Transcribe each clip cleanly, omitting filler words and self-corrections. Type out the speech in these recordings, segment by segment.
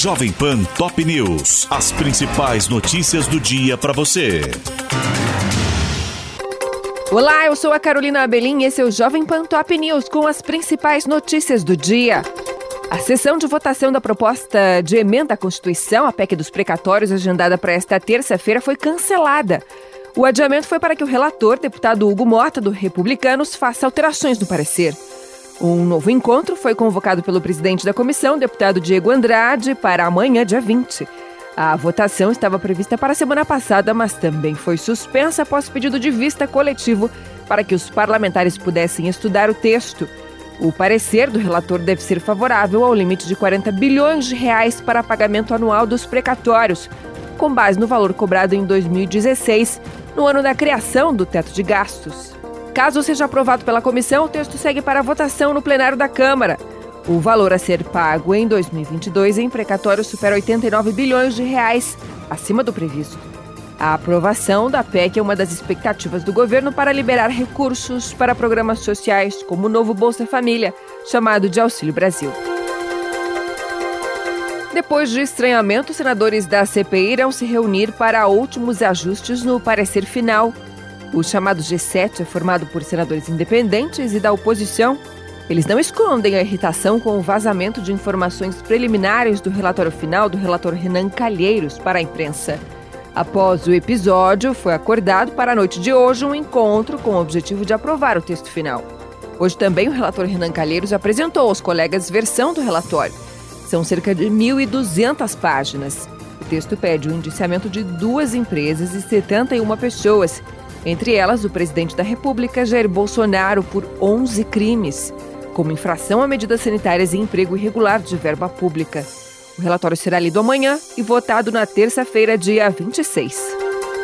Jovem Pan Top News. As principais notícias do dia para você. Olá, eu sou a Carolina Abelim e esse é o Jovem Pan Top News com as principais notícias do dia. A sessão de votação da proposta de emenda à Constituição, a PEC dos precatórios, agendada para esta terça-feira, foi cancelada. O adiamento foi para que o relator, deputado Hugo Mota, do Republicanos, faça alterações no parecer. Um novo encontro foi convocado pelo presidente da comissão, deputado Diego Andrade, para amanhã, dia 20. A votação estava prevista para a semana passada, mas também foi suspensa após pedido de vista coletivo para que os parlamentares pudessem estudar o texto. O parecer do relator deve ser favorável ao limite de 40 bilhões de reais para pagamento anual dos precatórios, com base no valor cobrado em 2016, no ano da criação do teto de gastos. Caso seja aprovado pela comissão, o texto segue para a votação no plenário da Câmara. O valor a ser pago em 2022 em precatórios supera 89 bilhões de reais, acima do previsto. A aprovação da PEC é uma das expectativas do governo para liberar recursos para programas sociais, como o novo Bolsa Família, chamado de Auxílio Brasil. Depois de estranhamento, os senadores da CPI irão se reunir para últimos ajustes no parecer final. O chamado G7 é formado por senadores independentes e da oposição. Eles não escondem a irritação com o vazamento de informações preliminares do relatório final do relator Renan Calheiros para a imprensa. Após o episódio, foi acordado para a noite de hoje um encontro com o objetivo de aprovar o texto final. Hoje também o relator Renan Calheiros apresentou aos colegas versão do relatório. São cerca de 1.200 páginas. O texto pede o indiciamento de 2 empresas e 71 pessoas, entre elas o presidente da República, Jair Bolsonaro, por 11 crimes, como infração a medidas sanitárias e emprego irregular de verba pública. O relatório será lido amanhã e votado na terça-feira, dia 26.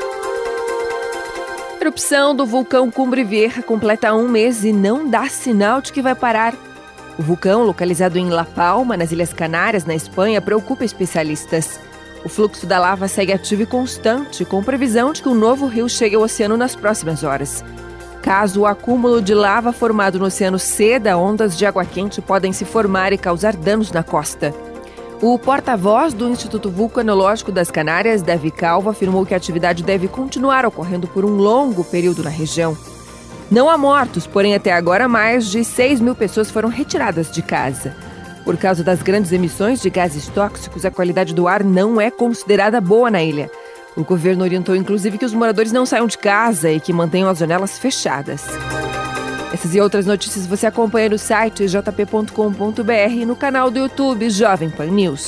A erupção do vulcão Cumbre Vieja completa 1 mês e não dá sinal de que vai parar. O vulcão, localizado em La Palma, nas Ilhas Canárias, na Espanha, preocupa especialistas. O fluxo da lava segue ativo e constante, com previsão de que um novo rio chegue ao oceano nas próximas horas. Caso o acúmulo de lava formado no oceano ceda, ondas de água quente podem se formar e causar danos na costa. O porta-voz do Instituto Vulcanológico das Canárias, Davi Calvo, afirmou que a atividade deve continuar ocorrendo por um longo período na região. Não há mortos, porém até agora mais de 6.000 pessoas foram retiradas de casa. Por causa das grandes emissões de gases tóxicos, a qualidade do ar não é considerada boa na ilha. O governo orientou inclusive que os moradores não saiam de casa e que mantenham as janelas fechadas. Essas e outras notícias você acompanha no site jp.com.br e no canal do YouTube Jovem Pan News.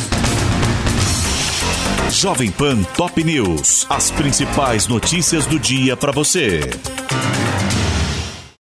Jovem Pan Top News. As principais notícias do dia para você.